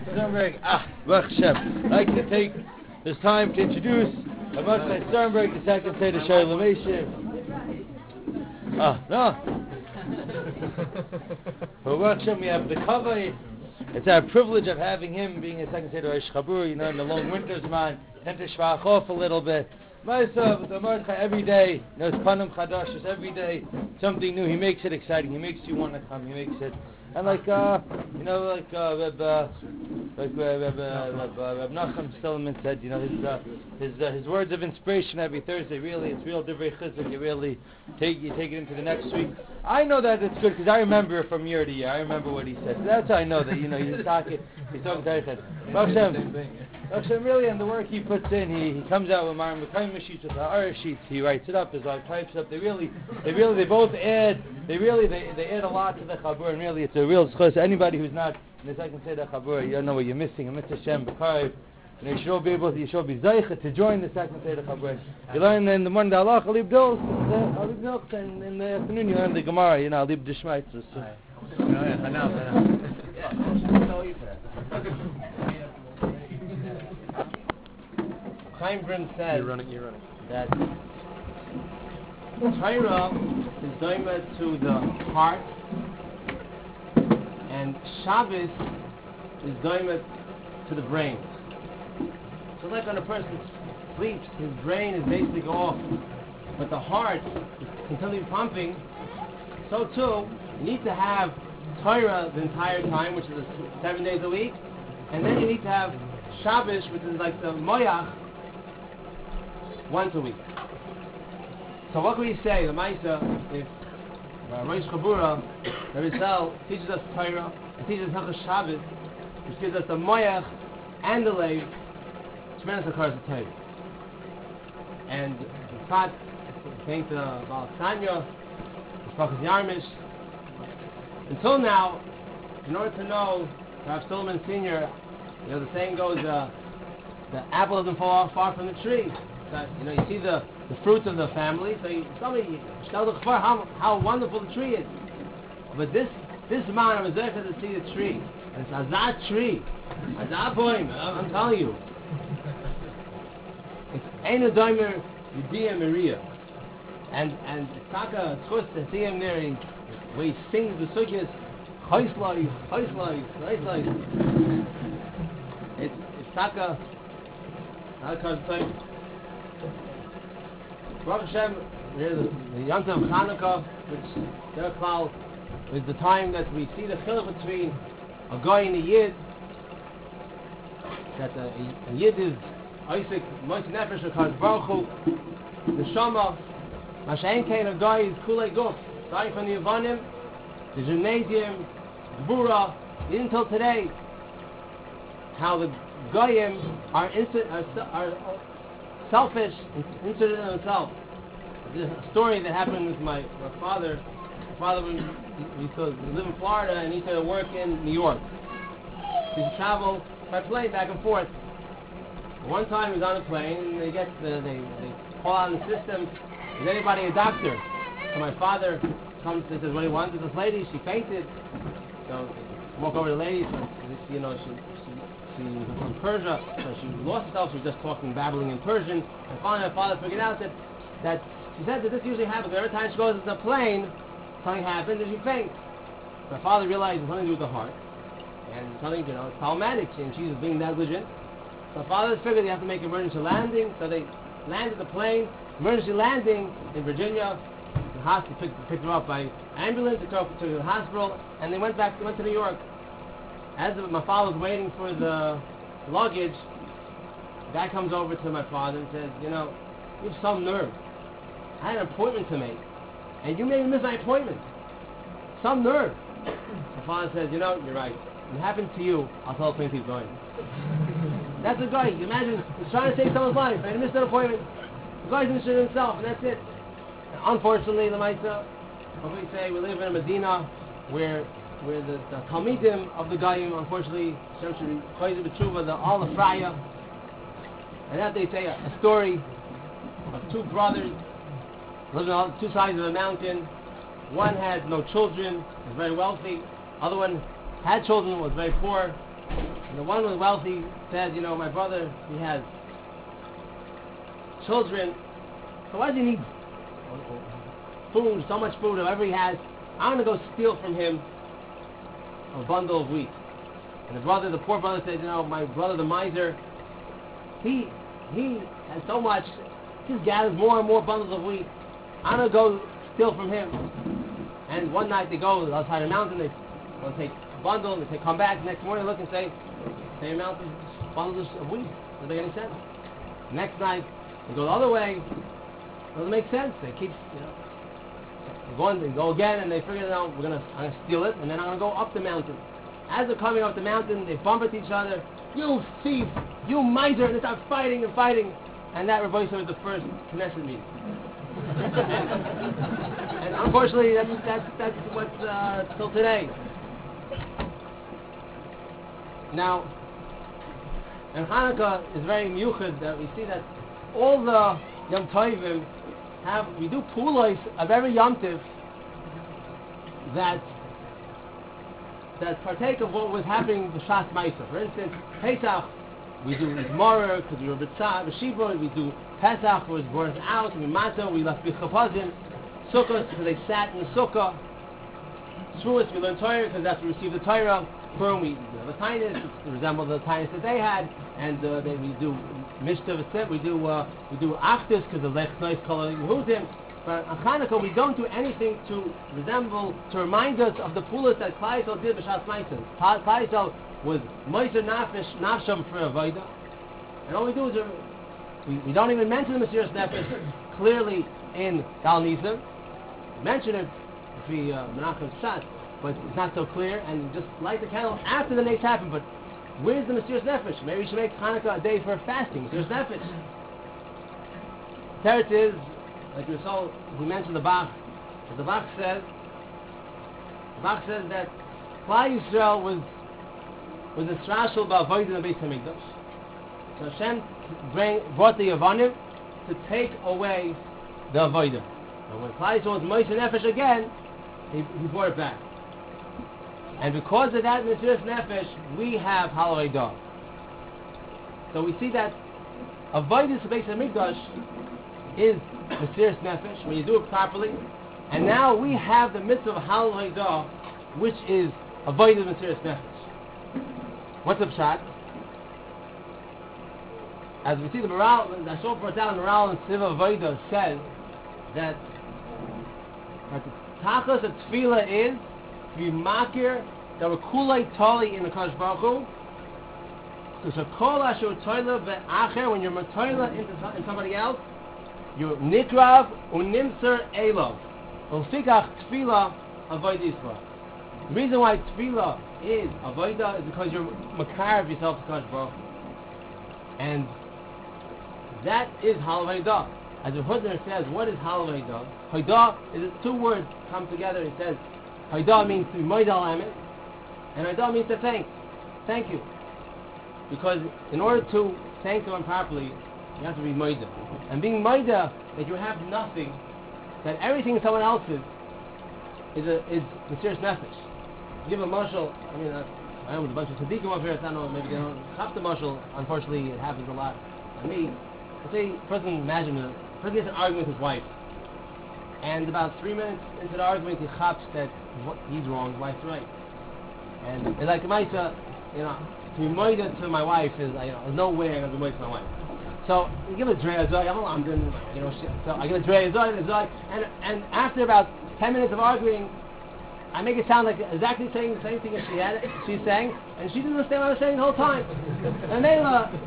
Sternberg, Baruch Hashem. I'd like to take this time to introduce Mordechai Sternberg, the second Seder Shalom Meshiv. No. For Baruch Hashem, we have the kavod. It's our privilege of having him being a second Seder Rosh Chabur. You know, in the long winters, man, tend to shvach off a little bit. Myself, with the Mordechai every day, you know, it's Panim Chadashis every day, something new. He makes it exciting. He makes you want to come. He makes it, and Reb Nachum Stillman said, you know, his words of inspiration every Thursday. Really, it's real divrei chizuk. You really take it into the next week. I know that it's good because I remember it from year to year. I remember what he said. So that's how I know that, you know, he's talking Teichad. Hashem, really, and the work he puts in, he comes out with Marim Mekayim sheets, with the Ara sheets. He writes it up, his wife types up. They both add. They add a lot to the Chabur, and really, it's a real schos. Anybody who's not in the second Seder Chabur, you don't know what you're missing. A mitzvah Shem B'Kariv. You should all be able to. You should be zeicha to join the second Seder Chabur. You learn in the morning the Halach, Alib Dils, and in the afternoon you learn the Gemara. You know, Alib Dishmaitzos. Chaim Brim says you're running. That Torah is doimed to the heart, and Shabbos is doimed to the brain. So like when a person sleeps, his brain is basically off, but the heart is continually pumping. So too, you need to have Torah the entire time, which is 7 days a week, and then you need to have Shabbos, which is like the Moyach, once a week. So what can we say, the Maisa, if Rosh Chabura, the Rizal, teaches us Torah, and teaches us Hilchos Shabbos, which gives us the Moyach and the Leiv, tremendous occurs of Torah. And in fact, thank the Baal Sanya, the Shpachas Yarmish. Until now, in order to know Rav Solomon Sr., you know, the saying goes, the apple doesn't fall far from the tree. That, you know, you see the fruits of the family, so somebody tells how wonderful the tree is. But this man was there to see the tree. And it's Azad tree. Azad boim, I'm telling you. It's Einu Doimer Yudiyah Maria. And it's Taka Tzchus to see him there, where he sings the sugyas, Chaislai. It's Taka, Baruch Hashem, the Yom Tov Chanukah, which Derek is the time that we see the chiluk between a guy and a yid. That a yid is Isaac Moshe Nefesh Hakadosh Baruch Hu, the Shama. Mashain Kain, a guy is Kulei Guf, starting from the Yevanim, the Gymnasium, Bura, even until today. How the Goyim are selfish and interested in himself. There's a story that happened with my father. My father we used to live in Florida, and he used to work in New York. He used to travel by plane back and forth. One time he was on a plane, and they call out in the system, is anybody a doctor? So my father comes and says, what do you want? There's this lady, she fainted. So I walk over to the lady, so, you know, she was from Persia, so she lost herself. She was just babbling in Persian. And finally, my father figured out that she said that this usually happens. Every time she goes into a plane, something happens and she faints. My father realized it's something to do with the heart, and something, you know, it's problematic, and she's being negligent. So my father figured they have to make emergency landing. So they landed the plane, emergency landing in Virginia. The hospital picked her up by ambulance. They took her to the hospital, and they went to New York. As my father was waiting for the luggage, the guy comes over to my father and says, you know, you have some nerve. I had an appointment to make, and you made me miss my appointment. Some nerve. My father says, you know, you're right. If it happened to you, I'll tell the plane to keep going. That's the guy. You imagine, he's trying to save someone's life, and he missed an appointment. The guy's interested in himself, and that's it. Unfortunately, the Maisa, what we say, we live in a Medina where the Talmidim of the Goyim, unfortunately, all the Fraya, and that they say a story of two brothers living on two sides of a mountain. One had no children, was very wealthy. Other one had children, was very poor. And the one who was wealthy said, my brother, he has children, so why does he need food, so much food, whatever he has? I'm going to go steal from him a bundle of wheat. And the poor brother said, my brother, the miser, he has so much, he just gathers more and more bundles of wheat. I'm going to go steal from him. And one night they go outside the mountain, they will take a bundle, and they come back, the next morning look and say, same amount of bundles of wheat. Doesn't make any sense. The next night, they go the other way, doesn't make sense. They keep, they go again, and they figure out, I'm going to steal it, and then I'm going to go up the mountain. As they're coming up the mountain, they bump into each other. You thief! You miser! And they start fighting and fighting. And that, Rabbi Yisrael, was the first Knesset meeting. And unfortunately, that's what's till today. Now, and Hanukkah is very miyuchad that we see that all the Yom Tovim we do pulos of every Yom Tov that partake of what was happening with Shas Ma'isa. For instance, Pesach, we do Morer because we were B'Shiva, we do Pesach was born out, we Matzah, we left B'Chapazim, Sukkot because they sat in the Sukkah, Shavuos we learned Torah because that's we received the Torah, Purim we have a Tainus, it resembles the Tainus that they had, and then we do Mishta, we do Achdus because of Lech Nois Kol Yehudim. But on Hanukkah, we don't do anything to remind us of the pulas that Klal Yisrael did b'Shas Ma'isa. Klal Yisrael was Moiser Nafsham for Avodah. And all we do is, we don't even mention the Mesiras Nefesh clearly in Gal Nisim. We mention it if we Menachem Shat, but it's not so clear, and just light the candle after the nates happen. But where's the Mesiras Nefesh? Maybe we should make Hanukkah a day for fasting, Mesiras Nefesh. Teretz is, like we mentioned the Bach. The Bach says that Klal Yisrael was a Srashel ba'avodah in the Beis Hamikdash. So Hashem brought the Yavanim to take away the avodah. And when Klal Yisrael was Moshe Nefesh again, he brought it back. And because of that Mesiras Nefesh, we have Hallowed Dog. So we see that avodah in the Beis Hamikdash is Mesiras Nefesh, when you do it properly. And now we have the mitzvah of Halal Haidah, which is avodah Mesiras Nefesh. What's the pshat? As we see the Maral, the Ashur Portal Maral and Siva Avodah says that the tachas of tefillah is to be makir that we're kulei tali in the Kadosh Baruch Hu. So shakol asher toila ve'acher, when you're matoila in somebody else, you're nikrav unimser elov. Ulfikach tefillah avodah Yisrael. The reason why tefillah is avodah is because you're makar of yourself to Kadosh Baruch Hu. And that is Halal Haidah. As the Hudner says, what is Halal Haidah? Haidah is two words come together. He says, Haidah means to be Moidal Emet, and Haidah means to thank you. Because in order to thank someone properly, you have to be Moida. And being Moida, that you have nothing, that everything someone else's is Mesiras Nefesh. Give a mashal. I am with a bunch of tzaddikim over here. I don't know, maybe they don't have the mashal. Unfortunately, it happens a lot. And me, let's say a person gets an argument with his wife, and about 3 minutes into the argument, he chaps that he's wrong, his wife's right. And it's like Maisa, to be moida to my wife is, there's no way I'm going to be moida to my wife. So you give a drei azoi, I'm doing, so I give a drei azoi, and after about 10 minutes of arguing, I make it sound like exactly saying the same thing as she's saying, and she didn't understand what I was saying the whole time. And they,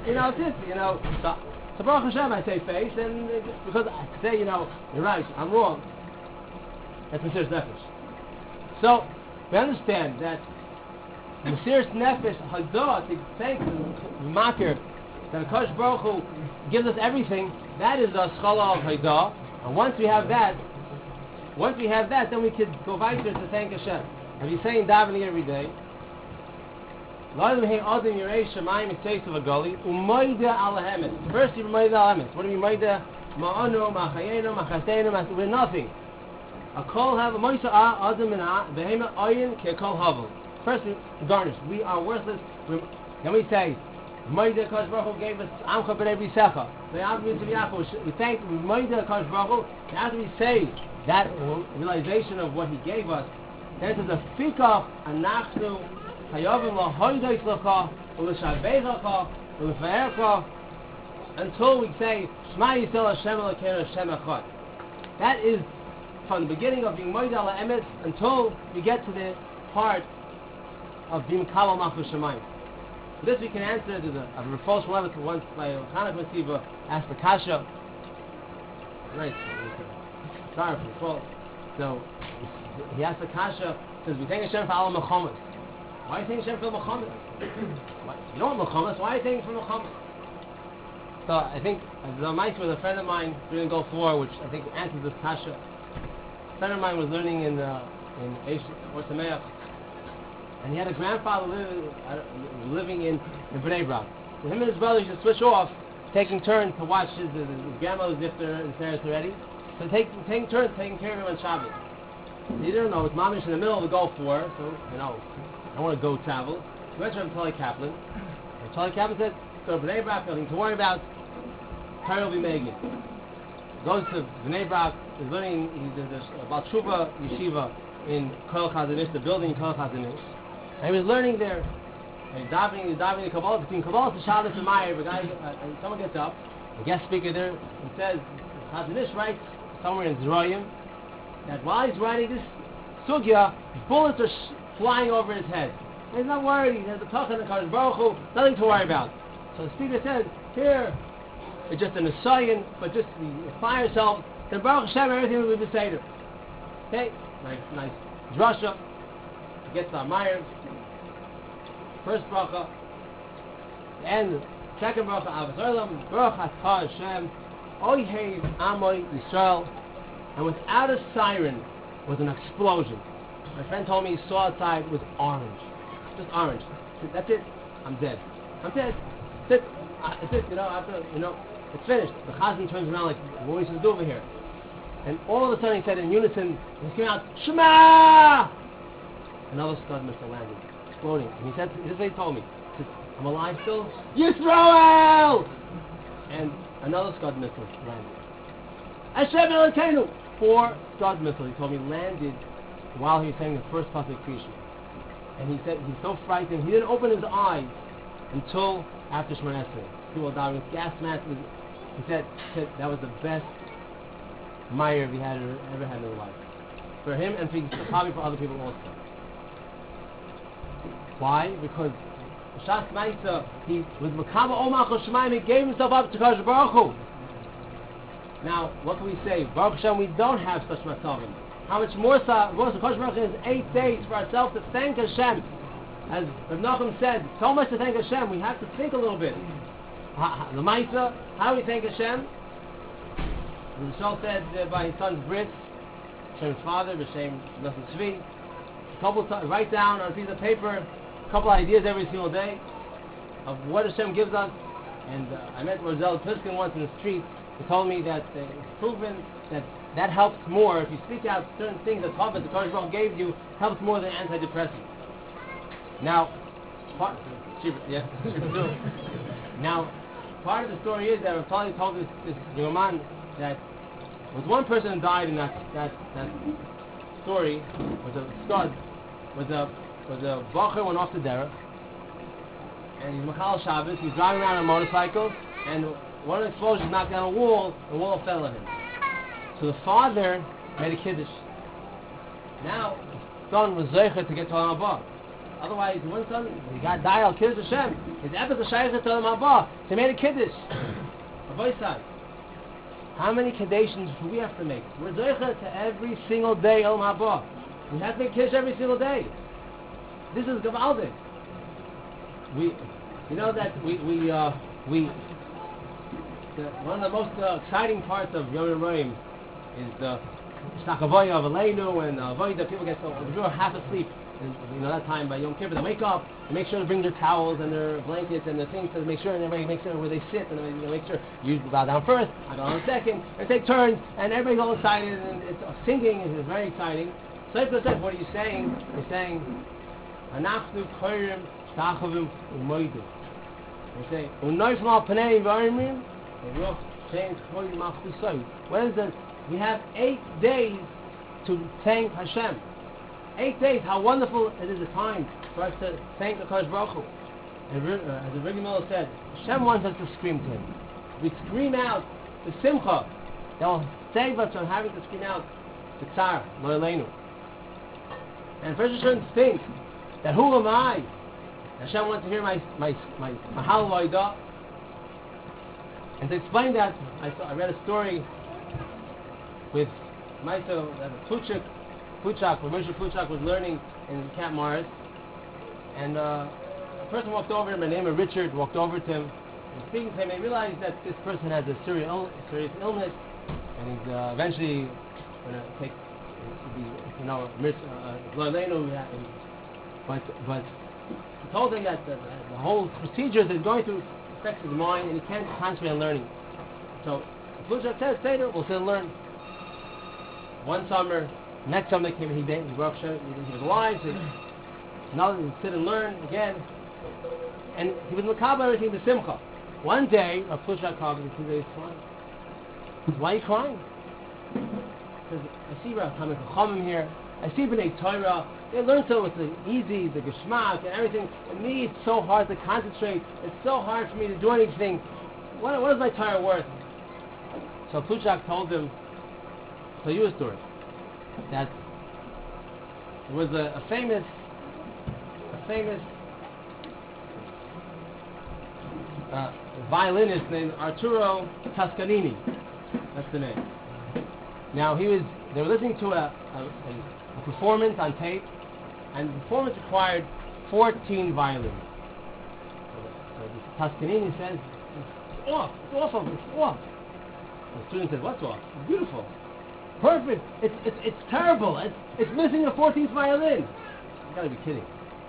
so Baruch Hashem, I say face, and because I say, you're right, I'm wrong. That's Mesiras Nefesh. So we understand that Mesiras Nefesh Hadah, to thank the Makir, that Akash Baruch Hu gives us everything. That is the Schala of Hadah. And once we have that, then we could go weiter to thank Hashem. And he's saying davening every day. First, you moida al emes. What do you mean moida? Ma'anu, ma'chayenu, ma'chasteinu, we're nothing. A kol have a moisa adam and behema ayin ke kol havel. First, we garnish. We are worthless. Then we say, Moida Kosh Baruch Hu gave us Amcha B'nei B'Yisecha. We thank Moida Kosh Baruch Hu. And after we say that realization of what He gave us, then it says, Afikach Anachnu Hayovim Lahoidois L'cha U'Lishabechacha U'Lefaercha, until we say Shema Yisrael Hashem Elokeinu Hashem Echad. That is from the beginning of being Moida Ala Emes until we get to the part of being Kamal Malchus Shemayim. This we can answer to the Rafos Levitt once by Chanukah Masiva asked the Kasha. Right. Sorry for the fault. So he asked the Kasha, says, we thank Hashem for all Mechomas. Why are you thanking Hashem for Mechomas? You don't want Mechomas, why are you thanking for Mechomas? So I think the mice with a friend of mine during Gulf War, which I think answers this Kasha. A friend of mine was learning in Or Sameach, and he had a grandfather living in Bnei Brak. So him and his brother used to switch off, taking turns to watch his grandmother's iftar and Sarah's already. So taking turns taking care of him on Shabbos. He didn't know, it's mamish in the middle of the Gulf War, so, I don't want to go travel. He went to Charlie Kaplan, and Charlie Kaplan said, go to Bnei Brak, nothing to worry about, Torah will be Megan. Goes to Bnei Brak, is learning, there's Baal Tshuva Yeshiva in Kol Chazanish, the building in Kol Chazanish. And he was learning there, and he's diving the Kabbalah, between Kabbalah to Shabbos and Meir, someone gets up, the guest speaker there, and says, Chazanish writes somewhere in Zeroyim, that while he's writing this sugya, bullets are flying over his head. And he's not worried, he has the Tachon and Kadosh Baruch Hu, nothing to worry about. So the speaker says, here, it's just an Asayan, but just fire yourself, then Baruch Hashem, everything will be Beseder. Okay, nice drasha. He gets the Meir. First bracha, and second bracha, Avos Olam, Baruch Atah Hashem, Oyhei Amoy Yisrael, and without a siren, was an explosion. My friend told me he saw outside was orange, just orange. He said, that's it, I'm dead. That's it, it's finished. The Chazan turns around like, what are we supposed to do over here? And all of a sudden he said in unison, he came out, Shema! Another Scud missile landed, exploding. And he said, this is what he told me. He said, I'm alive still? Yisrael! And another Scud missile landed. Hashem Elokeinu! 4 Scud missiles, he told me, landed while he was saying the first pasuk Krishna. And he said he's so frightened, he didn't open his eyes until after Shemona Esrei. People were dying with gas masks. He said that was the best Meir he had ever had in his life. For him and probably for other people also. Why? Because Shas Maisa, he was Makama Omach Shemaim, he gave himself up to Kadosh Baruch Hu. Now, what can we say? Baruch Hashem, we don't have such matzavim. How much more so? Kadosh Baruch Hu has 8 days for ourselves to thank Hashem. As Rav Nachum said, so much to thank Hashem, we have to think a little bit. The Maisa, how do we thank Hashem? The Shal said by his son's Brit, Hashem's father, Hashem Nosson Tzvi, write down on a piece of paper a couple ideas every single day of what Hashem gives us. And I met Roselle Piskin once in the street. He told me that it's proven that helps more. If you speak out certain things that the Kodesh Baruch gave you, helps more than antidepressants. Now, part of the story is that Rav told this young man that there was one person who died in that story. Was a Scud, was a Bacher went off the derech, and he's Machal Shabbos. He's driving around on a motorcycle, and one of the explosions knocked down a wall. The wall fell on him. So the father made a kiddush. Now the son was zeicher to get to Olam Haba. Otherwise, one son he got died al kiddush Hashem. His epic was shayach to Olam Haba. So he made a kiddush. A boy side. How many kedushains do we have to make? We're zeicher to every single day Olam Haba. We have to make kiddush every single day. This is gavaldik. One of the most exciting parts of Yom Roim is the Stakavoya of Aleinu and avoid that people get so if you're half asleep. And, that time by Yom Kippur, they wake up and make sure to bring their towels and their blankets and their things to make sure, and everybody makes sure where they sit, and they make sure you bow down first, I go down second, and take turns, and everybody's all excited, and it's singing, and it's very exciting. So what are you saying? You're saying, Anachnu koyrim Stachavim u'moidu. They say, U'noif mal panei v'arimim, Ruach Shem Choi Machusay. What is it? We have 8 days to thank Hashem. 8 days, how wonderful it is a time for us to thank the Kodesh Baruch Hu. And as the Rebbe Miller said, Hashem wants us to scream to Him. We scream out the Simcha that will save us from having to scream out the Tzar, Lo Eleinu. And first you shouldn't think that who am I? Hashem wants to hear my Hallel. And to explain that, I read a story with Maito that Puchak, where Moshe Puchak was learning in Camp Morris. And a person walked over him, a name of Richard, walked over to him, and speaking to him, he realized that this person has a serious illness, and he's eventually going to take, but he told him that the whole procedure that he's going through affects his mind, and he can't concentrate on learning. So Puchak said, Seder, we'll sit and learn. One summer, next summer they came, he was alive, so now he would sit and learn again. And he was makabel everything to Simcha. One day, a Puchak called him and he said, he's crying. Why are you crying? He says, I see Rav Chachamim here, I see B'nai Torah, they learn so it's easy, the geschmack and everything. And me, it's so hard to concentrate. It's so hard for me to do anything. What is my Torah worth? So Puchak told him, I'll tell you a story. That there was a famous violinist named Arturo Toscanini. That's the name. Now they were listening to a performance on tape, and the performance required 14 violins. So Toscanini says, it's off. The student said, what's off? It's beautiful. Perfect. It's terrible. It's missing the 14th violin. You gotta be kidding.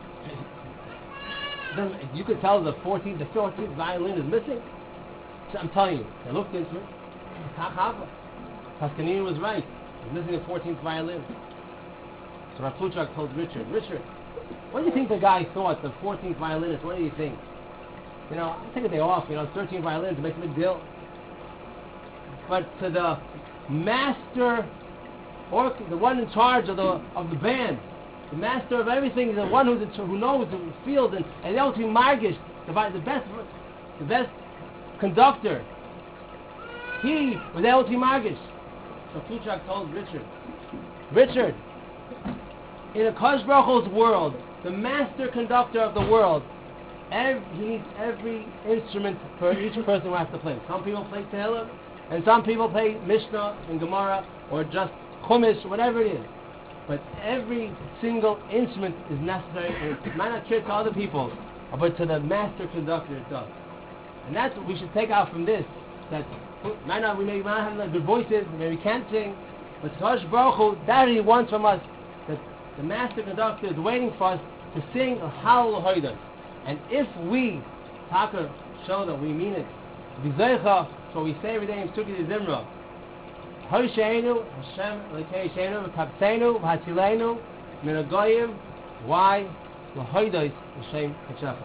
Then you could tell the 14th violin is missing. So I'm telling you, I looked into it. Toscanini was right. He's missing the 14th violin. So Rav Puchak told Richard, what do you think the guy thought, the 14th violinist? What do you think? I'll take a day off. 13 violins, it makes a big deal. But to the master, or the one in charge of the band, the master of everything, the one who knows the field, and the ultimate margish, the best conductor. He was the ultimate margish. So Puchak told Richard, in a Kodesh Baruch Hu's world, the master conductor of the world, he needs every instrument for each person who has to play. Some people play Tehillim, and some people play Mishnah and Gemara, or just Chumash, whatever it is. But every single instrument is necessary, and it might not care to other people, but to the master conductor it does. And that's what we should take out from this, that we may not have good voices, maybe we can't sing, but Kodesh Baruch Hu, that He wants from us, that the master conductor is waiting for us to sing a Hallel Hoidos. And if we, Taka, show that we mean it, B'zeicha, so we say every day in Sukkot Zimra, Hosheinu, Hashem, Lekei Sheinu, V'kabseinu, V'hatzilenu, Min HaGoyim, why? L'hoidos, L'shem K'shecha.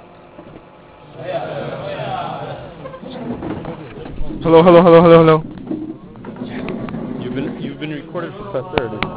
Hello. You've been recorded for 30.